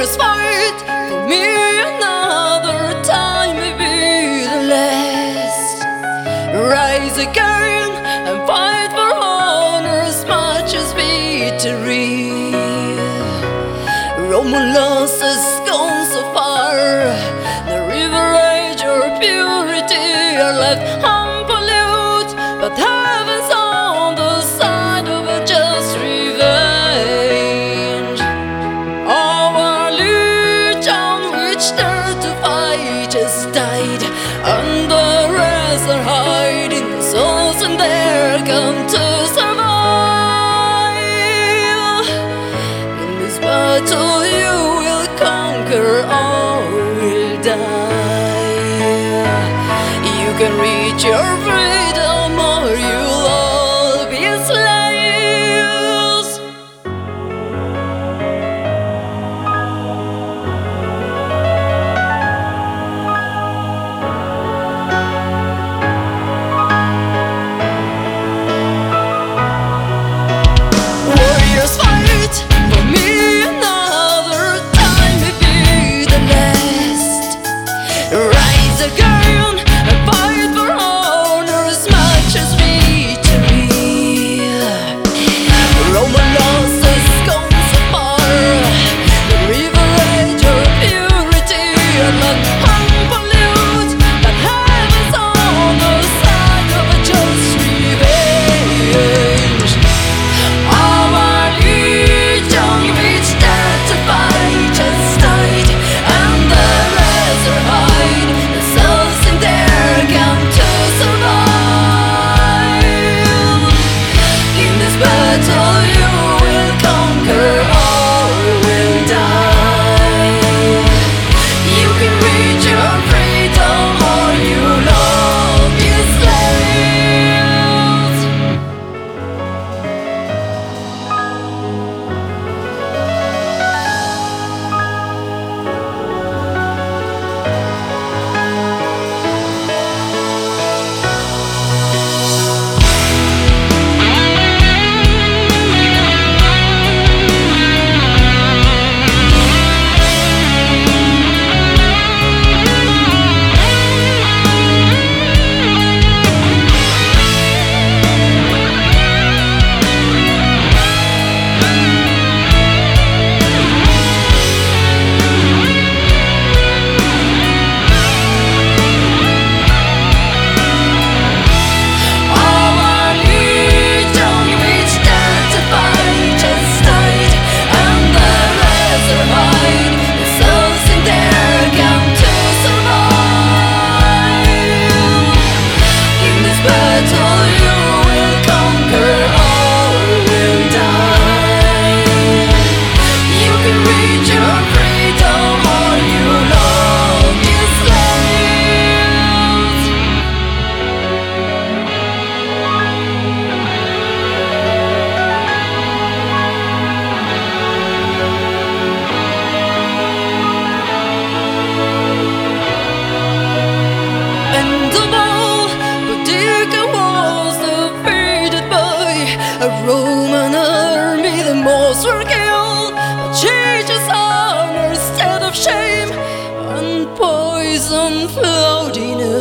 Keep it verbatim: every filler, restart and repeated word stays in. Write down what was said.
Warriors fight for me another time, maybe the last. Rise again and fight for honor as much as victory. Romulus has gone so far, the river age or purity are left unpollute, but heaven's on the side of a just revenge. Our legion which dared to fight has died, and the rest are hiding the souls and they're come to survive. In this battle you will conquer or will die. You can reach your freedom or you'll all be slaves. Warriors fight for me another time, maybe the last. Rise again and fight for honor as much as victory. Romulus has gone so far, the river age or purity are left unpollute, but heaven's on the side of a just revenge. Our legion which dared to fight has died, and the rest are hide, the souls in there come to survive. In this battle you will conquer or will die. You can reach your freedom or you'll all be slaves. Our legion which dared to fight has died, and the rest are hide, the souls in there come to survive. In this battle you will conquer or will die. You can reach your freedom or you'll all be slaves. And of all, Boudicca was defeated by a Roman army. The most were killed, but she just honor instead of shame, and poison flowed in her